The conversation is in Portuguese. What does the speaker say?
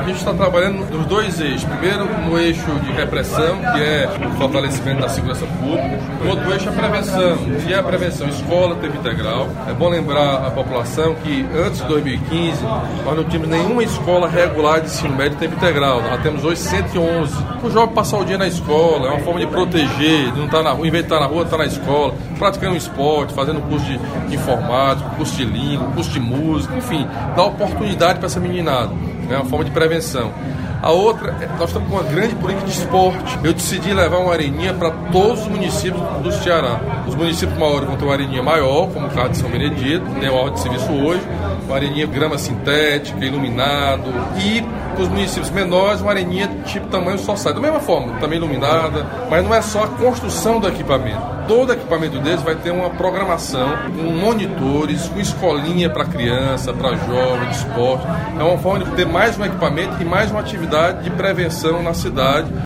A gente está trabalhando nos dois eixos. Primeiro, no eixo de repressão, que é o fortalecimento da segurança pública. O outro eixo é a prevenção, que é a prevenção escola, tempo integral. É bom lembrar a população que antes de 2015, nós não tínhamos nenhuma escola regular de ensino médio tempo integral. Nós temos hoje 111. O jovem passar o dia na escola, é uma forma de proteger, de não estar na rua, em vez de estar na rua, estar na escola, praticando esporte, fazendo curso de informática, curso de língua, curso de música, enfim, dar oportunidade para essa meninada. É uma forma de prevenção. A outra, nós estamos com uma grande política de esporte. Eu decidi levar uma areninha para todos os municípios do Ceará. Os municípios maiores vão ter uma areninha maior, como o caso de São Benedito, tem uma ordem de serviço hoje, uma areninha grama sintética, iluminado, e para os municípios menores, uma areninha tipo tamanho society. Da mesma forma, também iluminada, mas não é só a construção do equipamento. Todo equipamento deles vai ter uma programação com monitores, com escolinha para criança, para jovem, de esporte. É uma forma de ter mais um equipamento e mais uma atividade de prevenção na cidade.